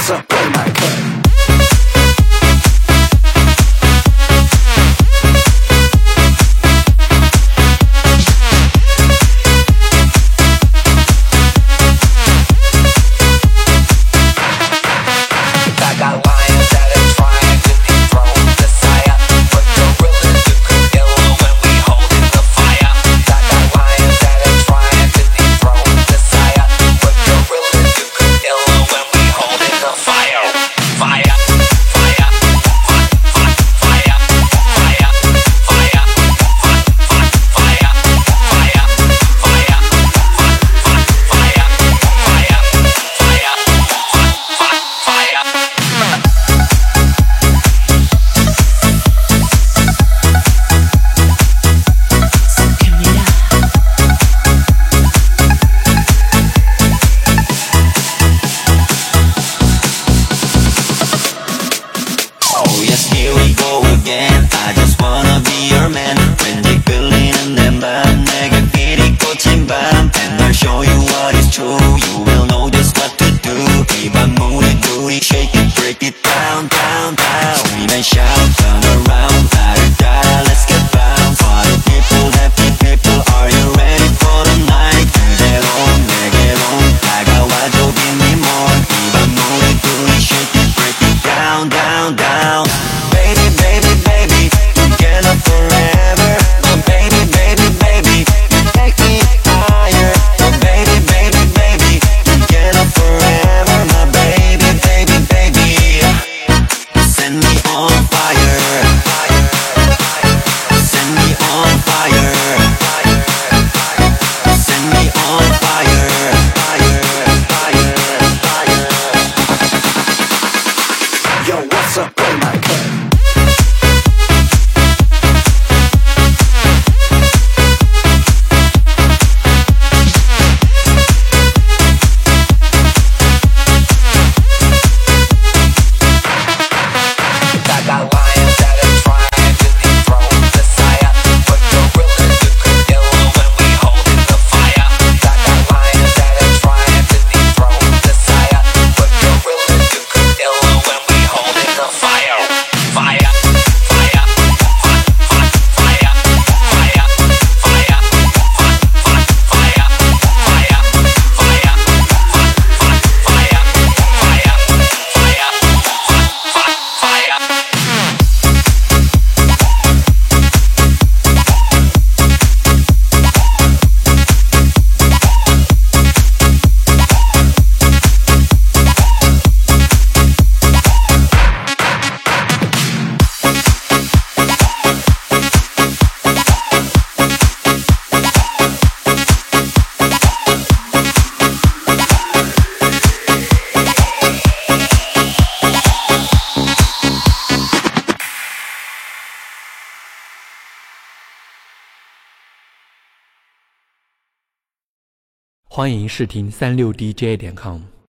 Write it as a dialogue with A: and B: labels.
A: up, play my cut.
B: I just wanna be your man. 왠지 끌리는 내 맘 내게 길이 꽂힌 밤. And I'll show you what is true. You will know just what to do. 이 밤 우리 둘이 shake it, break it down, down, down. Scream and shout, turn around. 나를 따라 let's get bound. Party people, happy people, are you ready for the night? 그대로 내게로 다가와줘, give me more. 이 밤 우리 둘이 shake it, break it down, down, down. Baby, baby, baby, together forever. Oh baby, baby, baby, you take me higher. Oh baby, baby, baby, together forever. My baby, baby, baby, set me on fire. Set me on fire. Set me on fire. Fire, fire, fire.
A: Yo, what's up, play my cut.
C: 欢迎试听36DJ.com。